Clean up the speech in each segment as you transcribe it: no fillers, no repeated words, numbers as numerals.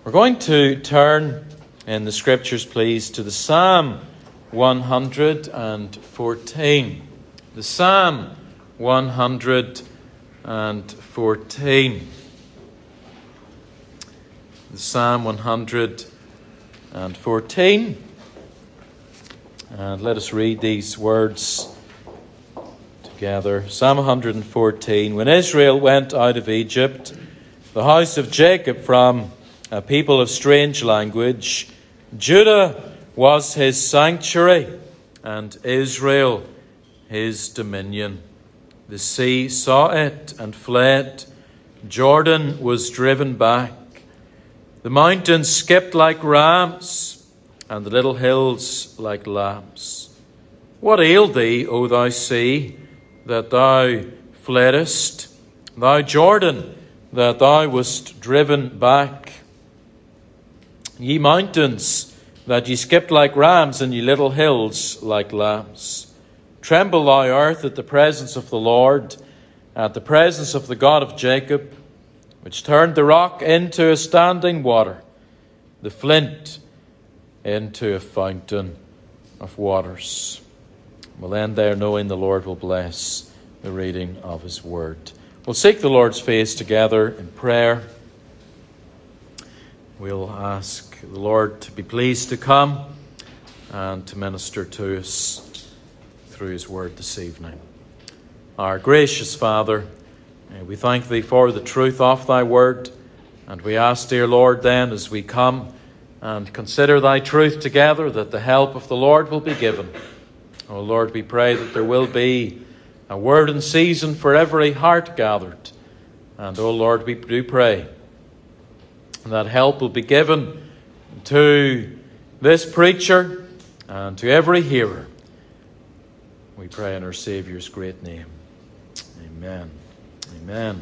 We're going to turn in the Scriptures, please, to the Psalm 114. The Psalm 114. The Psalm 114. And let us read these words together. Psalm 114. When Israel went out of Egypt, the house of Jacob from a people of strange language, Judah was his sanctuary, and Israel his dominion. The sea saw it and fled. Jordan was driven back. The mountains skipped like rams, and the little hills like lambs. What ailed thee, O thou sea, that thou fleddest? Thou Jordan, that thou wast driven back? Ye mountains, that ye skipped like rams, and ye little hills like lambs. Tremble, thou earth, at the presence of the Lord, at the presence of the God of Jacob, which turned the rock into a standing water, the flint into a fountain of waters. We'll end there knowing the Lord will bless the reading of his word. We'll seek the Lord's face together in prayer. We'll ask the Lord to be pleased to come and to minister to us through his word this evening. Our gracious Father, we thank thee for the truth of thy word, and we ask, dear Lord, then, as we come and consider thy truth together, that the help of the Lord will be given. O Lord, we pray that there will be a word in season for every heart gathered. And, O Lord, we do pray that help will be given to this preacher and to every hearer. We pray in our Saviour's great name. Amen. Amen.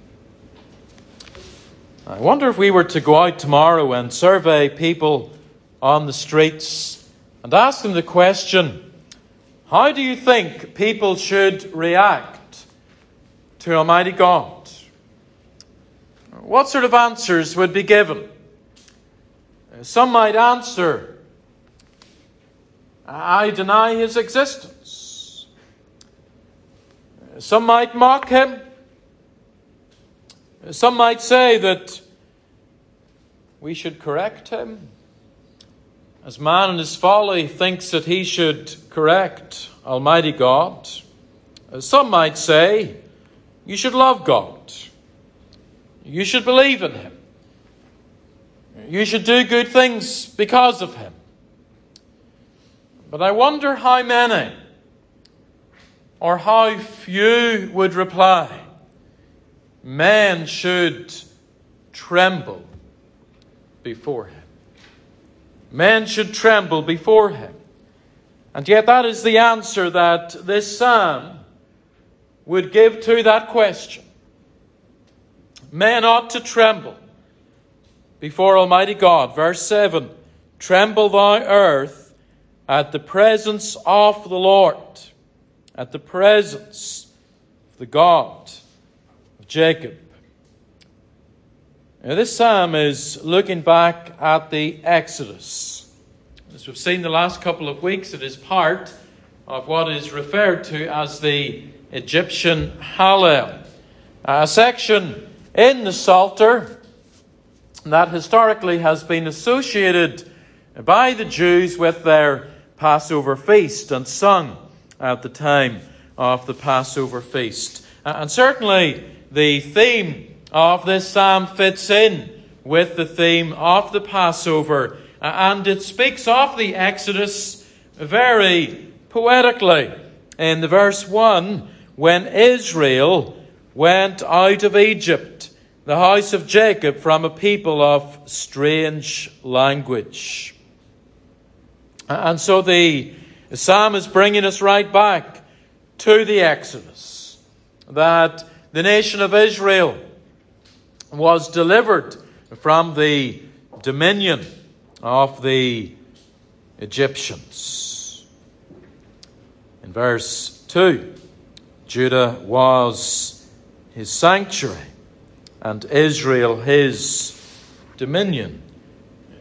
I wonder if we were to go out tomorrow and survey people on the streets and ask them the question, how do you think people should react to Almighty God? What sort of answers would be given? Some might answer, I deny his existence. Some might mock him. Some might say that we should correct him, as man in his folly thinks that he should correct Almighty God. Some might say you should love God. You should believe in him. You should do good things because of him. But I wonder how many or how few would reply, men should tremble before him. Men should tremble before him. And yet that is the answer that this psalm would give to that question. Men ought to tremble before Almighty God. Verse 7, tremble thou earth at the presence of the Lord, at the presence of the God of Jacob. Now, this psalm is looking back at the Exodus. As we've seen the last couple of weeks, it is part of what is referred to as the Egyptian Hallel, a section in the Psalter that historically has been associated by the Jews with their Passover feast and sung at the time of the Passover feast. And certainly the theme of this psalm fits in with the theme of the Passover, and it speaks of the Exodus very poetically. In the verse 1, when Israel went out of Egypt, the house of Jacob from a people of strange language. And so the psalm is bringing us right back to the Exodus, that the nation of Israel was delivered from the dominion of the Egyptians. In verse 2, Judah was his sanctuary, and Israel his dominion.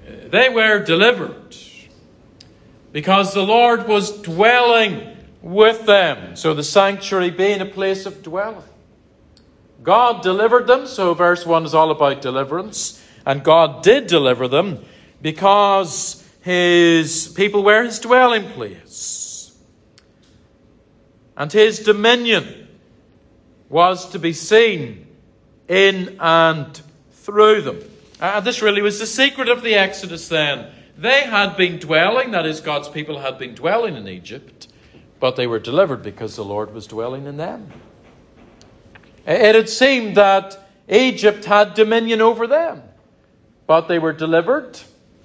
They were delivered because the Lord was dwelling with them. So the sanctuary being a place of dwelling. God delivered them, so verse 1 is all about deliverance. And God did deliver them because his people were his dwelling place. And his dominion was to be seen in and through them. This really was the secret of the Exodus then. They had been dwelling, that is, God's people had been dwelling in Egypt, but they were delivered because the Lord was dwelling in them. It had seemed that Egypt had dominion over them, but they were delivered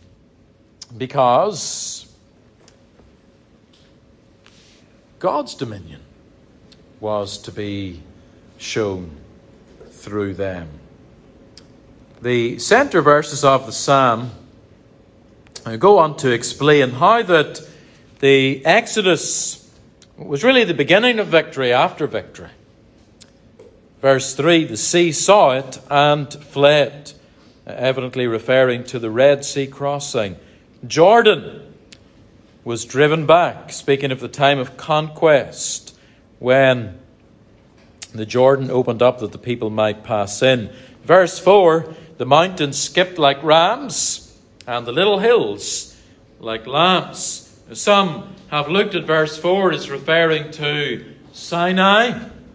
because God's dominion was to be shown through them. The centre verses of the psalm go on to explain how that the Exodus was really the beginning of victory after victory. Verse 3, the sea saw it and fled, evidently referring to the Red Sea crossing. Jordan was driven back, speaking of the time of conquest, when the Jordan opened up that the people might pass in. Verse 4, the mountains skipped like rams, and the little hills like lambs. Some have looked at verse 4 as referring to Sinai,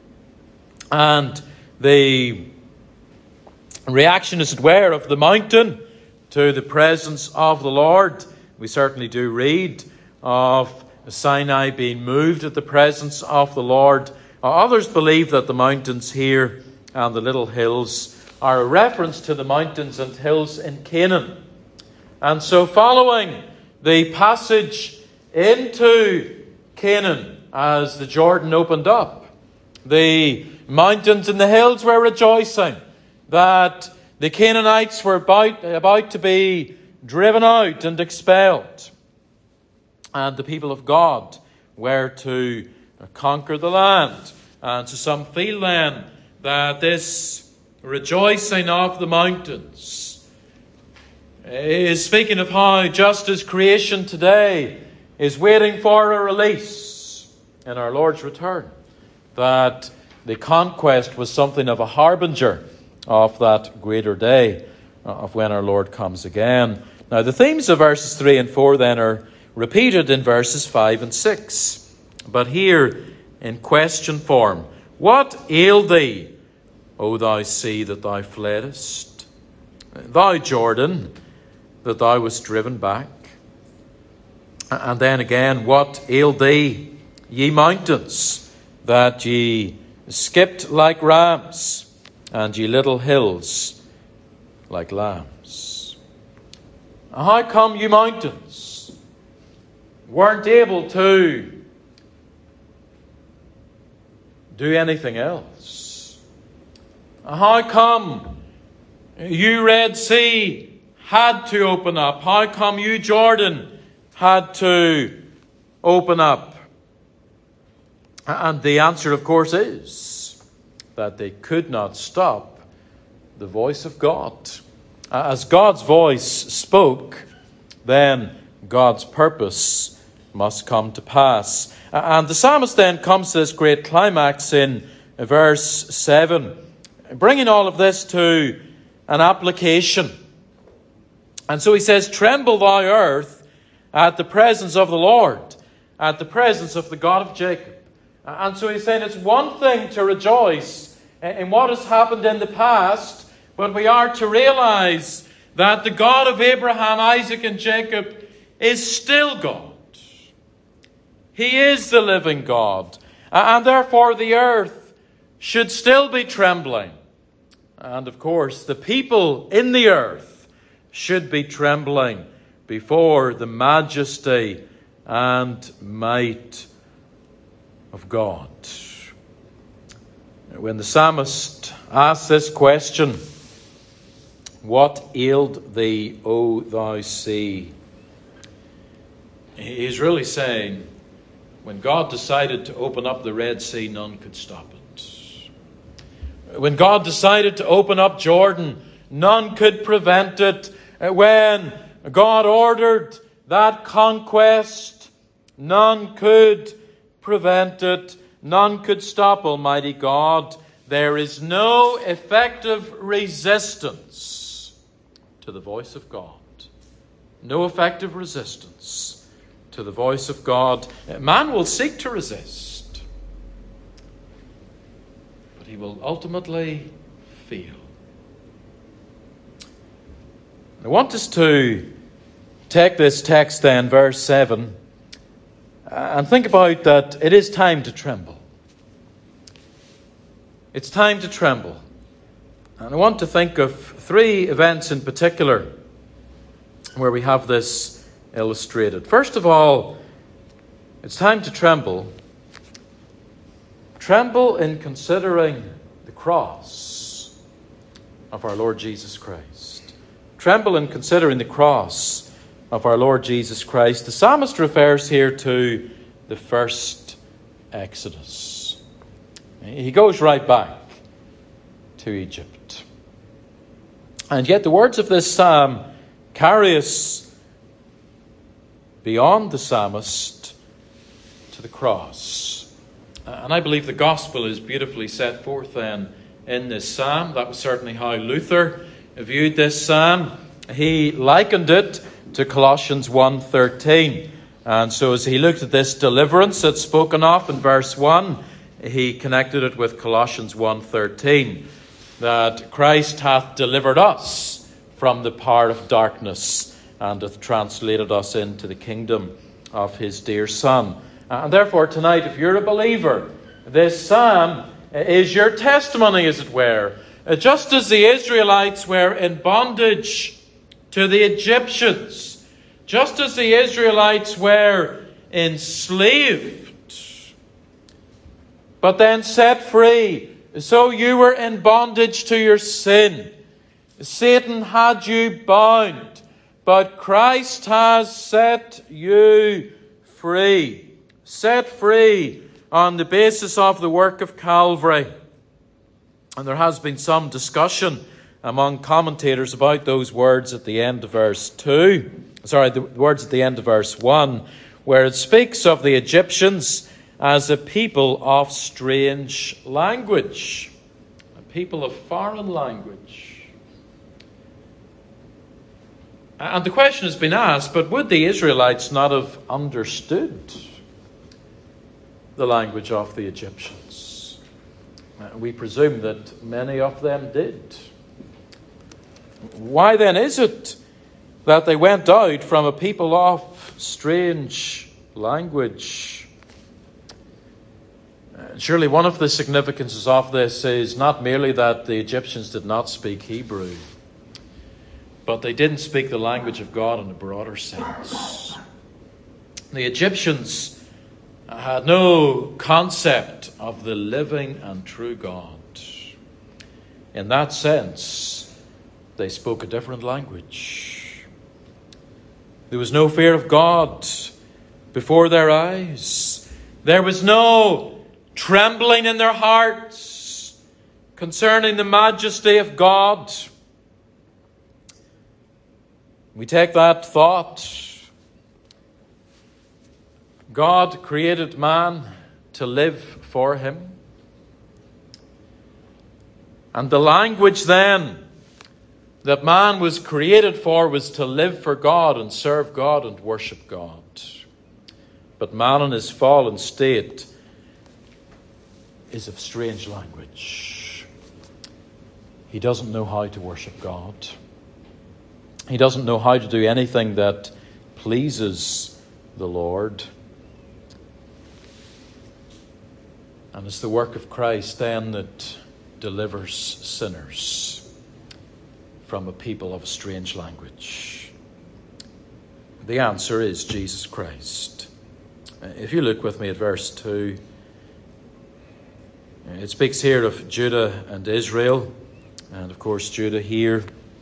and the reaction, as it were, of the mountain to the presence of the Lord. We certainly do read of Sinai being moved at the presence of the Lord. Others believe that the mountains here and the little hills are a reference to the mountains and hills in Canaan. And so following the passage into Canaan as the Jordan opened up, the mountains and the hills were rejoicing that the Canaanites were about to be driven out and expelled. And the people of God were to conquer the land. And so some feel then that this rejoicing of the mountains is speaking of how just as creation today is waiting for a release in our Lord's return, that the conquest was something of a harbinger of that greater day of when our Lord comes again. Now the themes of verses 3 and 4 then are repeated in verses 5 and 6. But here in question form, what ailed thee, O thou sea, that thou fleddest? Thou Jordan, that thou wast driven back? And then again, what ailed thee, ye mountains, that ye skipped like rams, and ye little hills like lambs? How come you mountains weren't able to do anything else? How come you Red Sea had to open up? How come you Jordan had to open up? And the answer, of course, is that they could not stop the voice of God. As God's voice spoke, then God's purpose must come to pass. And the psalmist then comes to this great climax in verse 7, bringing all of this to an application. And so he says, tremble thou earth at the presence of the Lord, at the presence of the God of Jacob. And so he's saying it's one thing to rejoice in what has happened in the past, but we are to realize that the God of Abraham, Isaac, and Jacob is still God. He is the living God. And therefore the earth should still be trembling. And of course, the people in the earth should be trembling before the majesty and might of God. When the psalmist asks this question, what ailed thee, O thou sea? He's really saying, when God decided to open up the Red Sea, none could stop it. When God decided to open up Jordan, none could prevent it. When God ordered that conquest. None could prevent it. None could stop Almighty God. There is no effective resistance to the voice of God. No effective resistance to the voice of God. Man will seek to resist, but he will ultimately fail. I want us to take this text then, verse 7, and think about that it is time to tremble. It's time to tremble. And I want to think of three events in particular where we have this illustrated. First of all, it's time to tremble. Tremble in considering the cross of our Lord Jesus Christ. Tremble in considering the cross of our Lord Jesus Christ. The psalmist refers here to the first Exodus. He goes right back to Egypt. And yet the words of this psalm carry us beyond the psalmist to the cross. And I believe the gospel is beautifully set forth then in this psalm. That was certainly how Luther viewed this psalm. He likened it to Colossians 1:13. And so as he looked at this deliverance that's spoken of in verse 1, he connected it with Colossians 1:13, that Christ hath delivered us from the power of darkness and hath translated us into the kingdom of his dear Son. And therefore tonight, if you're a believer, this psalm is your testimony, as it were. Just as the Israelites were in bondage to the Egyptians, just as the Israelites were enslaved, but then set free, so you were in bondage to your sin. Satan had you bound, but Christ has set you free. Set free on the basis of the work of Calvary. And there has been some discussion among commentators about those words at the end of verse 2. The words at the end of verse 1, where it speaks of the Egyptians as a people of strange language, a people of foreign language. And the question has been asked, but would the Israelites not have understood the language of the Egyptians? We presume that many of them did. Why then is it that they went out from a people of strange language? Surely one of the significances of this is not merely that the Egyptians did not speak Hebrew, but they didn't speak the language of God in a broader sense. The Egyptians had no concept of the living and true God. In that sense, they spoke a different language. There was no fear of God before their eyes. There was no trembling in their hearts concerning the majesty of God. We take that thought. God created man to live for him. And the language then that man was created for was to live for God and serve God and worship God. But man in his fallen state is of strange language. He doesn't know how to worship God. He doesn't know how to do anything that pleases the Lord. And it's the work of Christ then that delivers sinners from a people of a strange language. The answer is Jesus Christ. If you look with me at verse 2, it speaks here of Judah and Israel. And of course, Judah here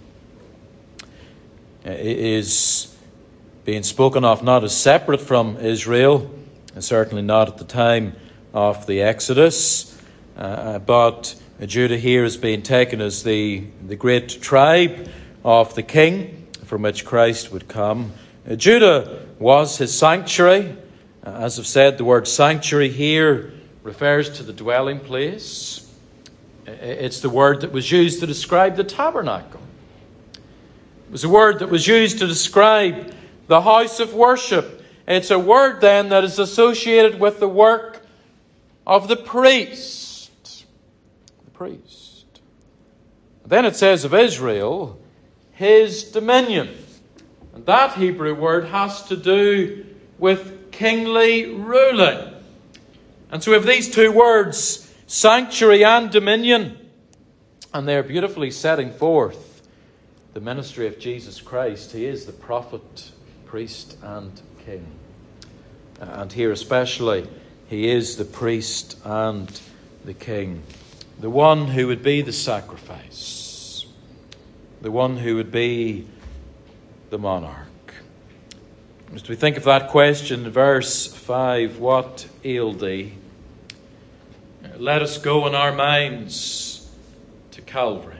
is being spoken of not as separate from Israel, and certainly not at the time of the Exodus, but Judah here is being taken as the great tribe of the king from which Christ would come. Judah was his sanctuary. As I've said, the word sanctuary here refers to the dwelling place. It's the word that was used to describe the tabernacle. It was a word that was used to describe the house of worship. It's a word then that is associated with the work of the priest. The priest. Then it says of Israel, his dominion. And that Hebrew word has to do with kingly ruling. And so we have these two words, sanctuary and dominion, and they're beautifully setting forth the ministry of Jesus Christ. He is the prophet, priest, and king. And here especially, he is the priest and the king. The one who would be the sacrifice. The one who would be the monarch. As we think of that question, verse 5, what ailed thee? Let us go in our minds to Calvary.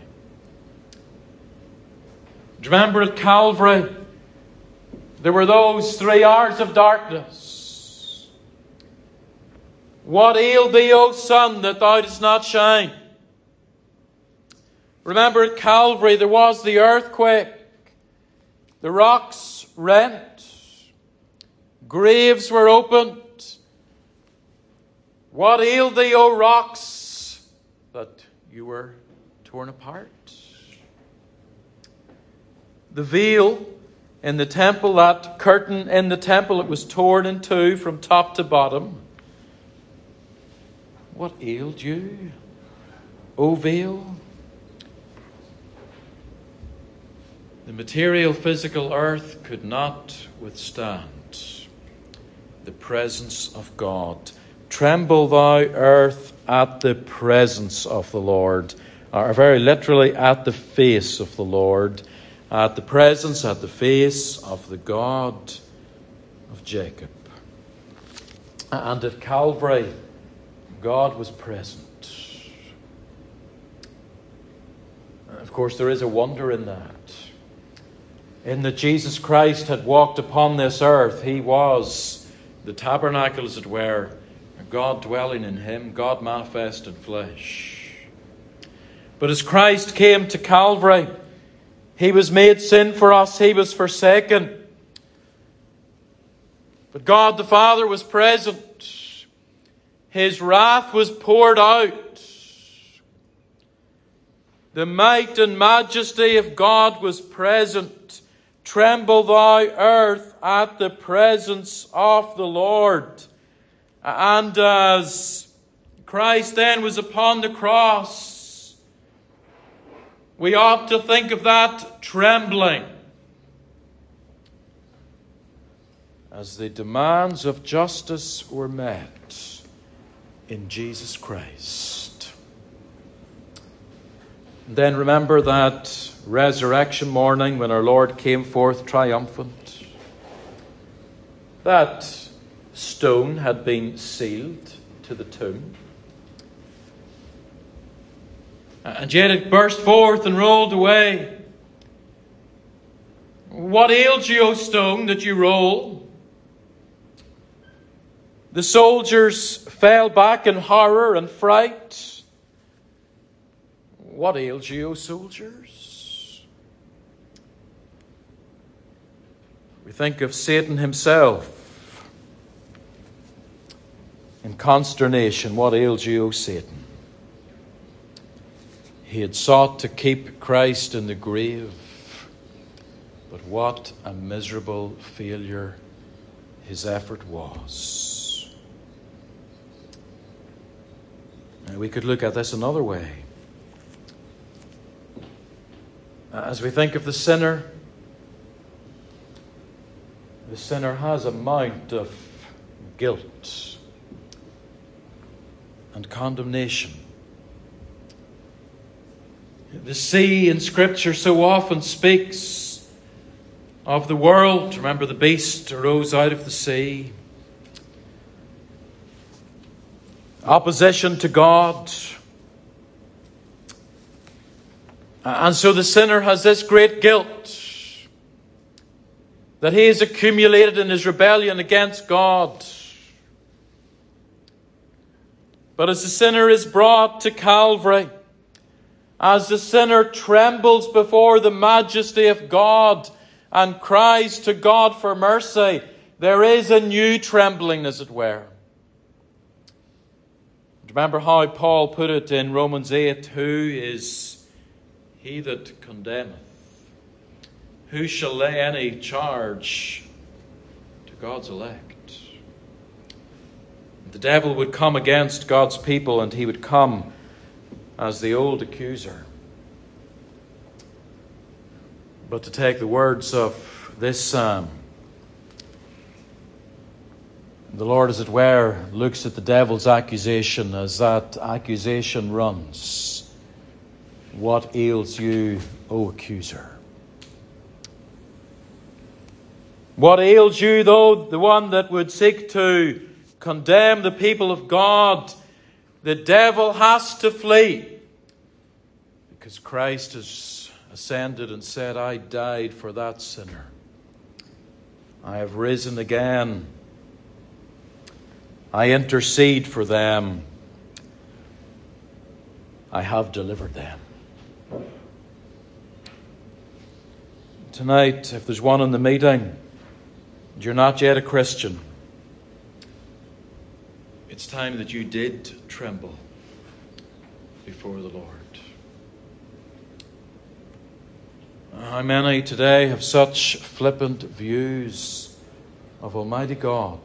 Do you remember at Calvary, there were those 3 hours of darkness. What ailed thee, O sun, that thou didst not shine? Remember at Calvary, there was the earthquake. The rocks rent. Graves were opened. What ailed thee, O rocks, that you were torn apart? The veil in the temple, that curtain in the temple, it was torn in two from top to bottom. What ailed you, O veil? The material, physical earth could not withstand the presence of God. Tremble thou, earth, at the presence of the Lord. Or very literally, at the face of the Lord. At the presence, at the face of the God of Jacob. And at Calvary, God was present. Of course, there is a wonder in that. In that Jesus Christ had walked upon this earth. He was the tabernacle, as it were, God dwelling in him, God manifest in flesh. But as Christ came to Calvary, he was made sin for us, he was forsaken. But God the Father was present. His wrath was poured out. The might and majesty of God was present. Tremble thou, earth, at the presence of the Lord. And as Christ then was upon the cross, we ought to think of that trembling as the demands of justice were met in Jesus Christ. And then remember that resurrection morning when our Lord came forth triumphant. That stone had been sealed to the tomb. And yet it burst forth and rolled away. What ailed you, O stone, that you roll? The soldiers fell back in horror and fright. What ails you, O soldiers? We think of Satan himself in consternation. What ails you, O Satan? He had sought to keep Christ in the grave, but what a miserable failure his effort was. Now we could look at this another way. As we think of the sinner has a mount of guilt and condemnation. The sea in Scripture so often speaks of the world. Remember, the beast arose out of the sea. Opposition to God. And so the sinner has this great guilt. that he has accumulated in his rebellion against God. But as the sinner is brought to Calvary, as the sinner trembles before the majesty of God and cries to God for mercy, there is a new trembling, as it were. Remember how Paul put it in Romans 8, who is he that condemneth? Who shall lay any charge to God's elect? The devil would come against God's people, and he would come as the old accuser. But to take the words of this psalm, the Lord, as it were, looks at the devil's accusation as that accusation runs. What ails you, O accuser? What ails you, though, the one that would seek to condemn the people of God? The devil has to flee, because Christ has ascended and said, I died for that sinner. I have risen again. I intercede for them. I have delivered them. Tonight, if there's one in the meeting, and you're not yet a Christian, it's time that you did tremble before the Lord. How many today have such flippant views of Almighty God?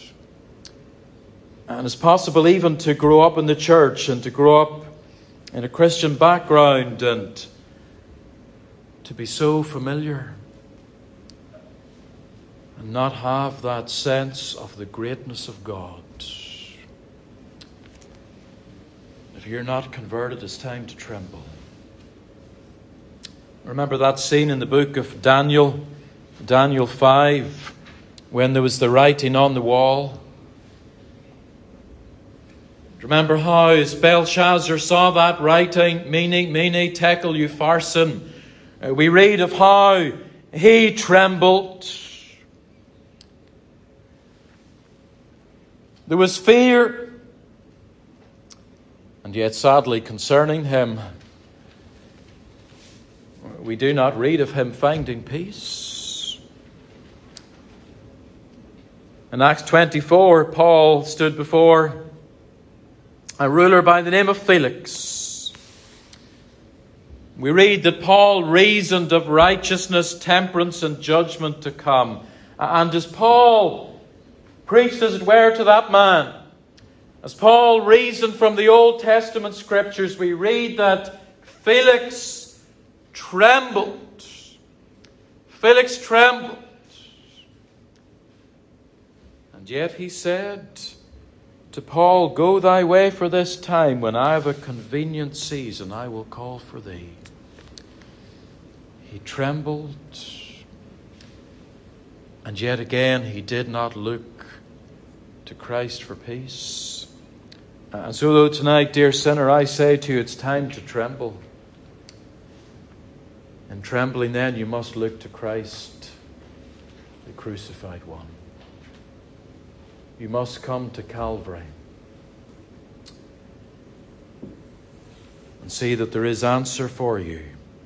And it's possible even to grow up in the church and to grow up in a Christian background and to be so familiar and not have that sense of the greatness of God. If you're not converted, it's time to tremble. Remember that scene in the book of Daniel, Daniel 5, when there was the writing on the wall. Remember how as Belshazzar saw that writing, Mene, Mene, Tekel, Upharsin, we read of how he trembled. There was fear, and yet sadly concerning him, we do not read of him finding peace. In Acts 24, Paul stood before a ruler by the name of Felix. We read that Paul reasoned of righteousness, temperance, and judgment to come. And as Paul preached, as it were, to that man, as Paul reasoned from the Old Testament scriptures, we read that Felix trembled. Felix trembled. And yet he said to Paul, go thy way for this time. When I have a convenient season, I will call for thee. He trembled. And yet again, he did not look to Christ for peace. And so though tonight, dear sinner, I say to you, it's time to tremble. And trembling then, you must look to Christ, the crucified one. You must come to Calvary and see that there is answer for you.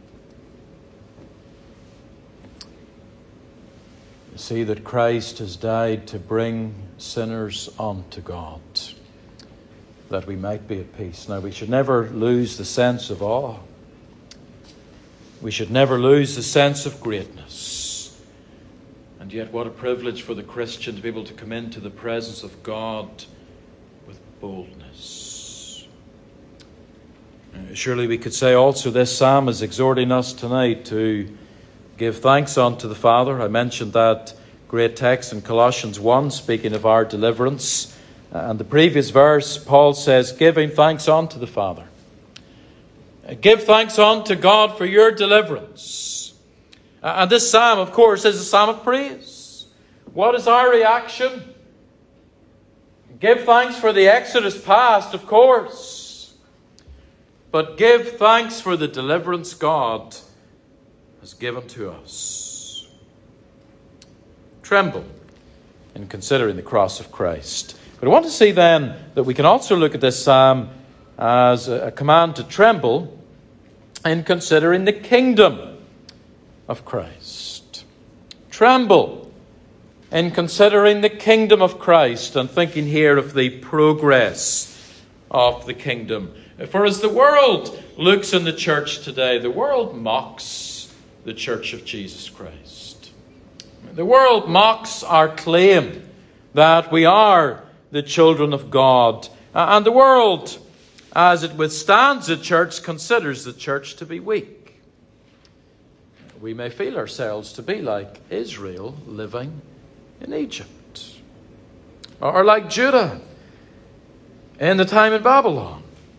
You see that Christ has died to bring sinners unto God, that we might be at peace. Now, we should never lose the sense of awe. We should never lose the sense of greatness. And yet what a privilege for the Christian to be able to come into the presence of God with boldness. Surely we could say also this psalm is exhorting us tonight to give thanks unto the Father. I mentioned that great text in Colossians 1 speaking of our deliverance. And the previous verse, Paul says, giving thanks unto the Father. Give thanks unto God for your deliverance. And this psalm, of course, is a psalm of praise. What is our reaction? Give thanks for the Exodus past, of course. But give thanks for the deliverance God has given to us. tremble in considering the cross of Christ. But I want to see then that we can also look at this psalm as a command to tremble in considering the kingdom of Christ. Tremble in considering the kingdom of Christ, and thinking here of the progress of the kingdom. For as the world looks in the church today, the world mocks the church of Jesus Christ. The world mocks our claim that we are the children of God. And the world, as it withstands the church, considers the church to be weak. We may feel ourselves to be like Israel living in Egypt, or like Judah in the time in Babylon.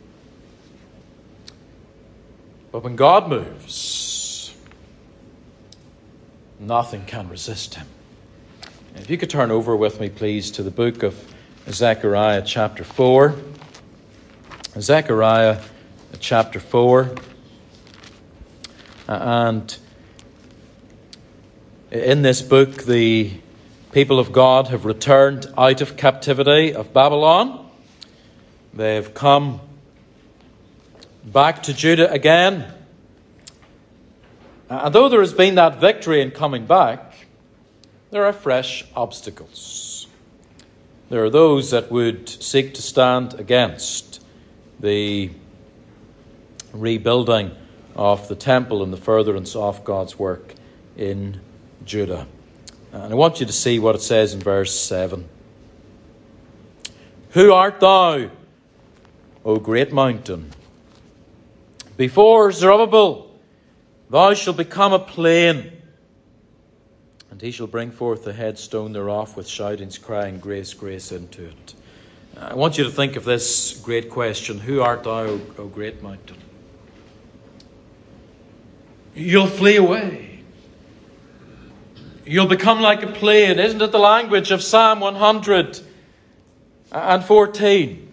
But when God moves, nothing can resist him. If you could turn over with me, please, to the book of Zechariah chapter 4. Zechariah chapter 4. And in this book, the people of God have returned out of captivity of Babylon. They have come back to Judah again. And though there has been that victory in coming back, there are fresh obstacles. There are those that would seek to stand against the rebuilding of the temple and the furtherance of God's work in Judah. And I want you to see what it says in verse 7. Who art thou, O great mountain? Before Zerubbabel, thou shalt become a plain, and he shall bring forth the headstone thereof with shoutings, crying, grace, grace into it. I want you to think of this great question. Who art thou, O great mountain? You'll flee away. You'll become like a plain. Isn't it the language of Psalm 114?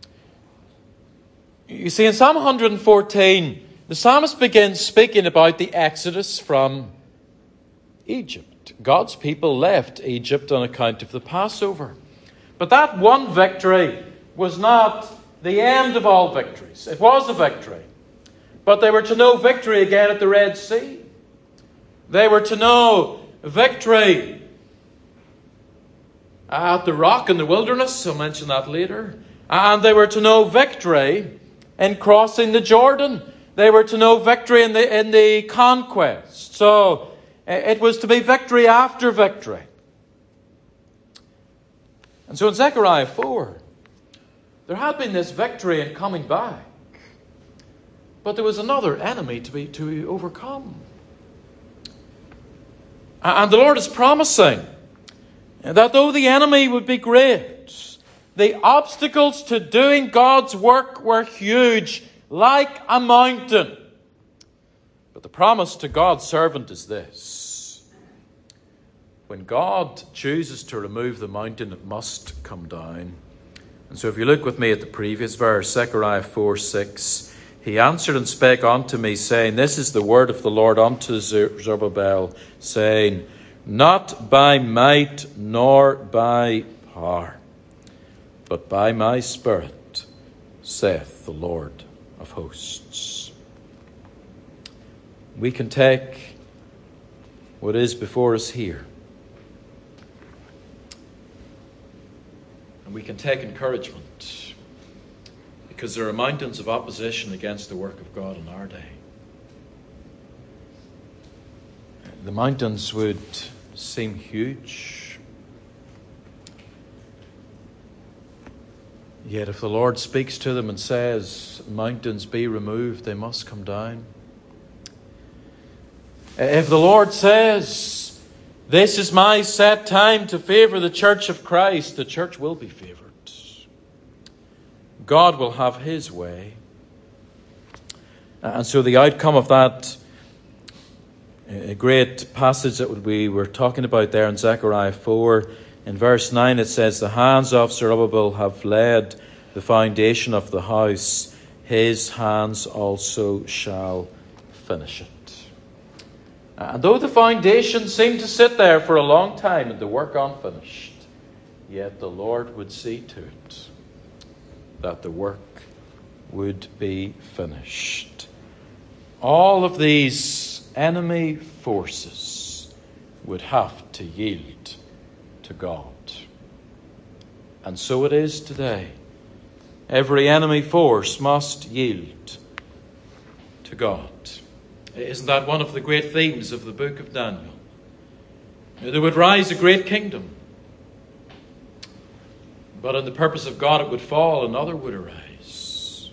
You see, in Psalm 114, the psalmist begins speaking about the exodus from Egypt. God's people left Egypt on account of the Passover. But that one victory was not the end of all victories. It was a victory. But they were to know victory again at the Red Sea. They were to know victory at the rock in the wilderness. I'll mention that later. And they were to know victory in crossing the Jordan. They were to know victory in the conquest. So it was to be victory after victory. And so in Zechariah 4, there had been this victory in coming back. But there was another enemy to overcome. And the Lord is promising that though the enemy would be great, the obstacles to doing God's work were huge, like a mountain. But the promise to God's servant is this: when God chooses to remove the mountain, it must come down. And so if you look with me at the previous verse, Zechariah 4:6, he answered and spake unto me, saying, This is the word of the Lord unto Zerubbabel, saying, Not by might nor by power, but by my Spirit, saith the Lord of hosts. We can take what is before us here, and we can take encouragement, because there are mountains of opposition against the work of God in our day. The mountains would seem huge. Yet if the Lord speaks to them and says, mountains be removed, they must come down. If the Lord says, this is my set time to favour the church of Christ, the church will be favoured. God will have his way. And so the outcome of that great passage that we were talking about there in Zechariah 4, in verse 9 it says, The hands of Zerubbabel have laid the foundation of the house, his hands also shall finish it. And though the foundation seemed to sit there for a long time and the work unfinished, yet the Lord would see to it that the work would be finished. All of these enemy forces would have to yield to God. And so it is today. Every enemy force must yield to God. Isn't that one of the great themes of the book of Daniel? There would rise a great kingdom, but in the purpose of God it would fall, another would arise.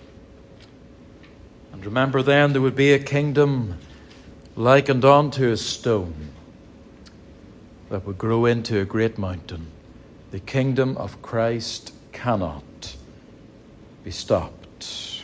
And remember then, there would be a kingdom likened unto a stone that would grow into a great mountain. The kingdom of Christ cannot be stopped.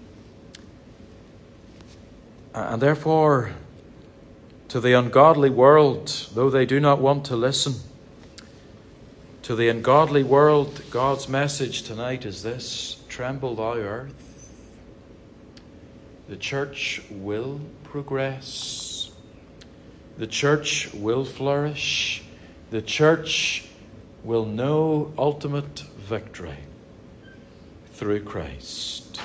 And therefore, to the ungodly world, though they do not want to listen, to the ungodly world, God's message tonight is this: tremble thou earth. The church will progress. The church will flourish. The church will know ultimate victory through Christ.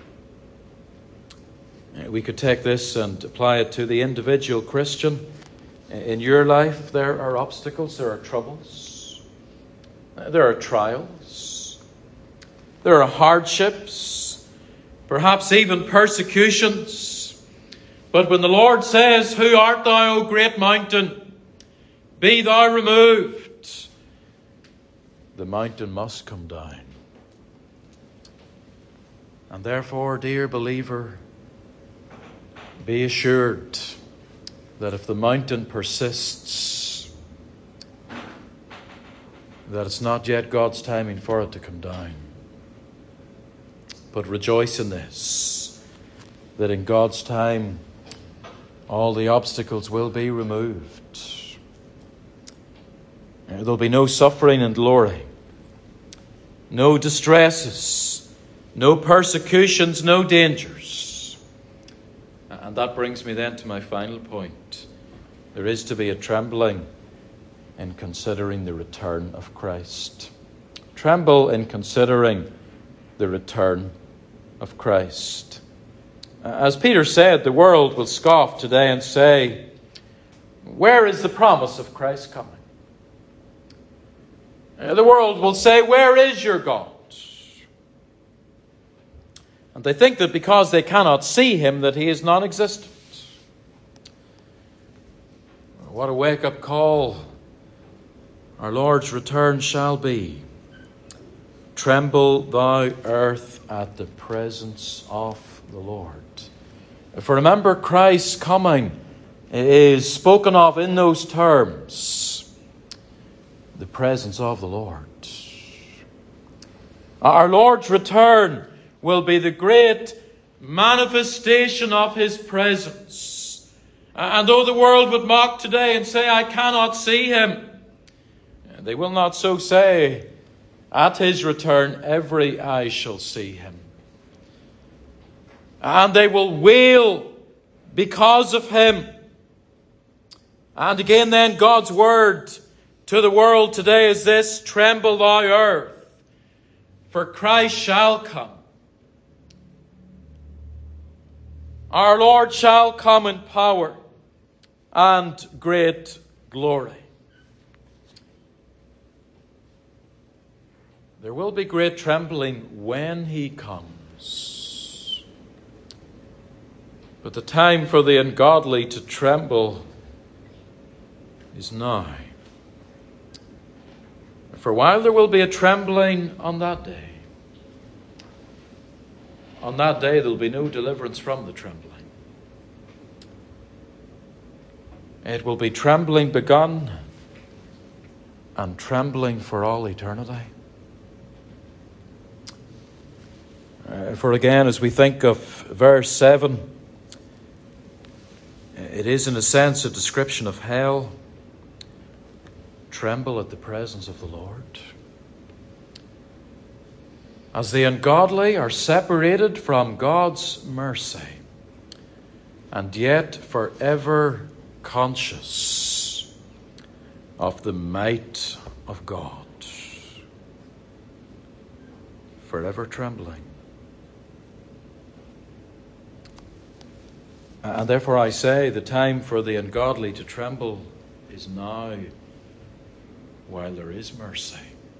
We could take this and apply it to the individual Christian. In your life, there are obstacles, there are troubles, there are trials, there are hardships, perhaps even persecutions. But when the Lord says, "Who art thou, O great mountain? Be thou removed," the mountain must come down. And therefore, dear believer, be assured that if the mountain persists, that it's not yet God's timing for it to come down. But rejoice in this, that in God's time, all the obstacles will be removed. There'll be no suffering and glory, no distresses, no persecutions, no dangers. And that brings me then to my final point. There is to be a trembling in considering the return of Christ. Tremble in considering the return of Christ. As Peter said, the world will scoff today and say, "Where is the promise of Christ coming?" The world will say, "Where is your God?" And they think that because they cannot see him, that he is non-existent. What a wake-up call our Lord's return shall be. Tremble thou earth at the presence of the Lord. For remember, Christ's coming is spoken of in those terms. The presence of the Lord. Our Lord's return will be the great manifestation of his presence. And though the world would mock today and say, "I cannot see him," they will not so say. At his return, every eye shall see him. And they will wail because of him. And again then, God's word to the world today is this: tremble thou earth, for Christ shall come. Our Lord shall come in power and great glory. There will be great trembling when he comes. But the time for the ungodly to tremble is now. For while there will be a trembling on that day, there will be no deliverance from the trembling. It will be trembling begun and trembling for all eternity. For again, as we think of verse 7, it is in a sense a description of hell. Tremble at the presence of the Lord. As the ungodly are separated from God's mercy, and yet forever conscious of the might of God, forever trembling. And therefore I say, the time for the ungodly to tremble is now, while there is mercy.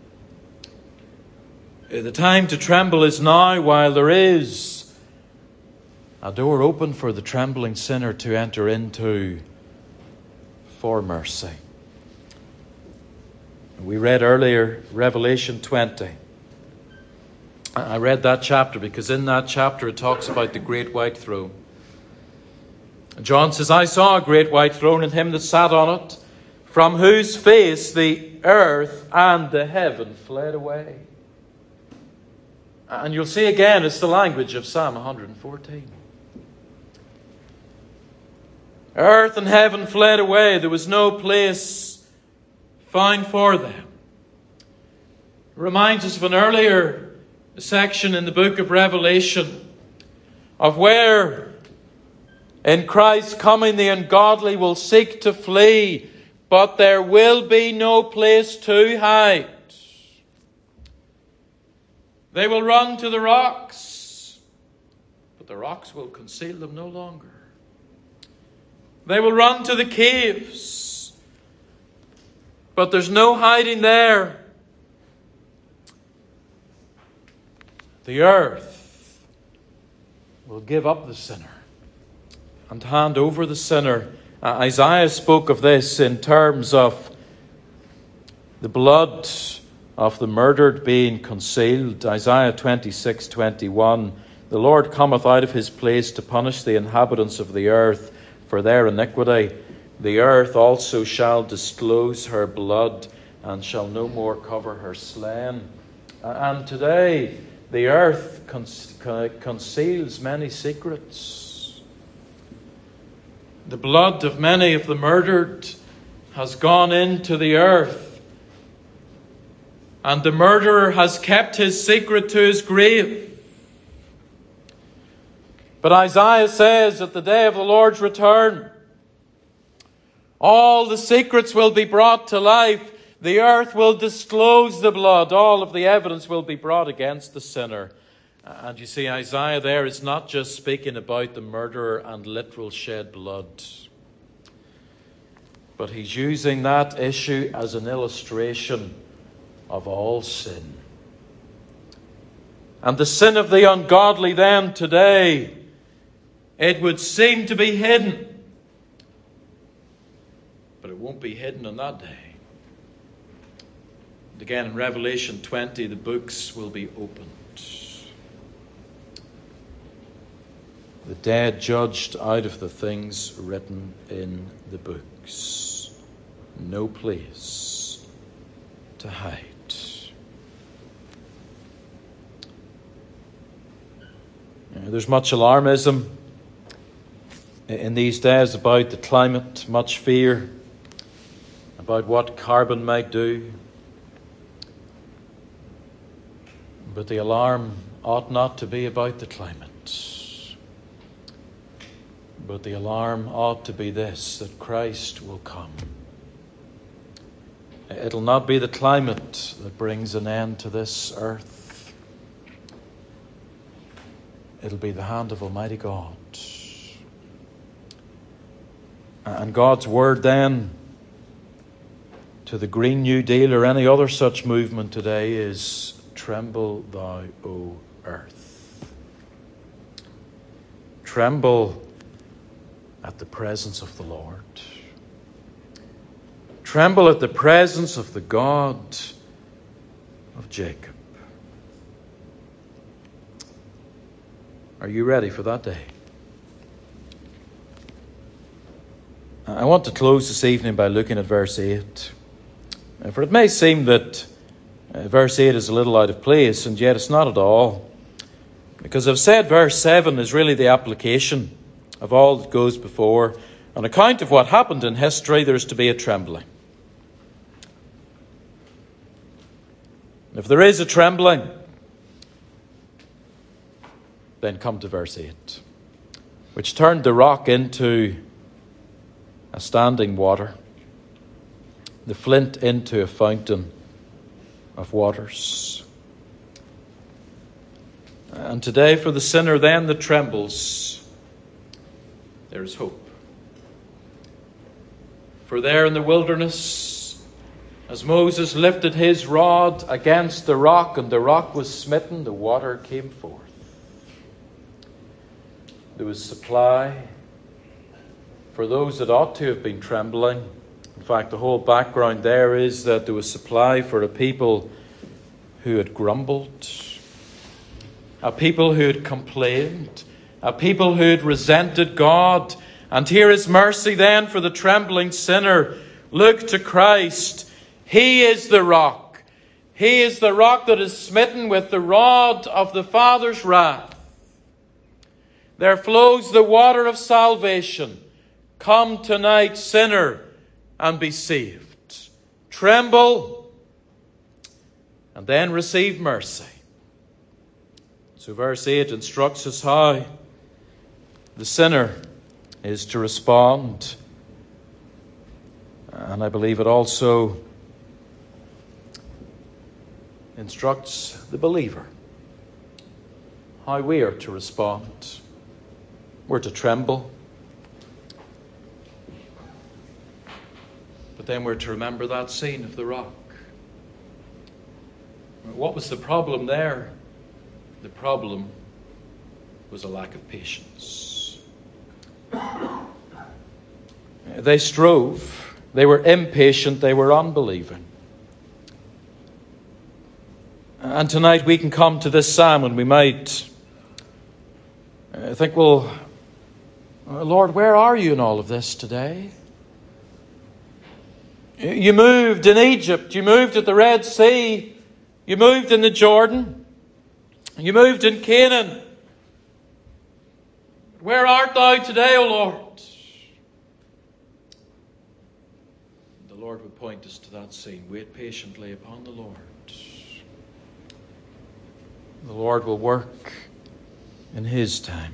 The time to tremble is now, while there is a door open for the trembling sinner to enter into for mercy. We read earlier Revelation 20. I read that chapter because in that chapter it talks about the great white throne. John says, I saw a great white throne and him that sat on it, from whose face the earth and the heaven fled away. And you'll see again, it's the language of Psalm 114. Earth and heaven fled away. There was no place found for them. It reminds us of an earlier section in the book of Revelation of where in Christ's coming the ungodly will seek to flee, but there will be no place to hide. They will run to the rocks, but the rocks will conceal them no longer. They will run to the caves, but there's no hiding there. The earth will give up the sinner and hand over the sinner. Isaiah spoke of this in terms of the blood of the murdered being concealed. Isaiah 26:21. The Lord cometh out of his place to punish the inhabitants of the earth for their iniquity. The earth also shall disclose her blood and shall no more cover her slain. And today the earth conceals many secrets. The blood of many of the murdered has gone into the earth, and the murderer has kept his secret to his grave. But Isaiah says at the day of the Lord's return, all the secrets will be brought to life. The earth will disclose the blood. All of the evidence will be brought against the sinner. And you see, Isaiah there is not just speaking about the murderer and literal shed blood, but he's using that issue as an illustration of all sin. And the sin of the ungodly then today, it would seem to be hidden, but it won't be hidden on that day. And again in Revelation 20, the books will be opened. The dead judged out of the things written in the books. No place to hide. There's much alarmism in these days about the climate, much fear about what carbon might do. But the alarm ought not to be about the climate. But the alarm ought to be this, that Christ will come. It'll not be the climate that brings an end to this earth. It'll be the hand of Almighty God. And God's word then to the Green New Deal or any other such movement today is, tremble thou, O earth. Tremble at the presence of the Lord. Tremble at the presence of the God of Jacob. Are you ready for that day? I want to close this evening by looking at verse 8. For it may seem that verse 8 is a little out of place, and yet it's not at all. Because I've said verse 7 is really the application of all that goes before. On account of what happened in history, there is to be a trembling. If there is a trembling, then come to verse 8, which turned the rock into a standing water, the flint into a fountain of waters. And today for the sinner then that trembles, there is hope. For there in the wilderness, as Moses lifted his rod against the rock and the rock was smitten, the water came forth. There was supply for those that ought to have been trembling. In fact, the whole background there is that there was supply for a people who had grumbled, a people who had complained, a people who had resented God. And here is mercy then for the trembling sinner. Look to Christ. He is the rock. He is the rock that is smitten with the rod of the Father's wrath. There flows the water of salvation. Come tonight, sinner, and be saved. Tremble, and then receive mercy. So verse 8 instructs us how the sinner is to respond. And I believe it also instructs the believer how we are to respond. We're to tremble. But then we're to remember that scene of the rock. What was the problem there? The problem was a lack of patience. They strove. They were impatient. They were unbelieving. And tonight we can come to this psalm and we might think, well, Lord, where are you in all of this today? You moved in Egypt. You moved at the Red Sea. You moved in the Jordan. You moved in Canaan. Where art thou today, O Lord? The Lord would point us to that scene. Wait patiently upon the Lord. The Lord will work in His time.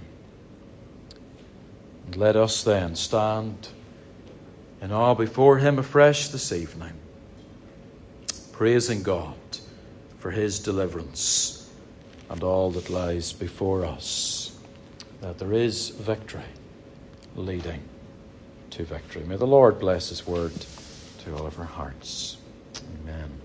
And let us then stand in awe before Him afresh this evening, praising God for His deliverance and all that lies before us, that there is victory leading to victory. May the Lord bless His word to all of our hearts. Amen.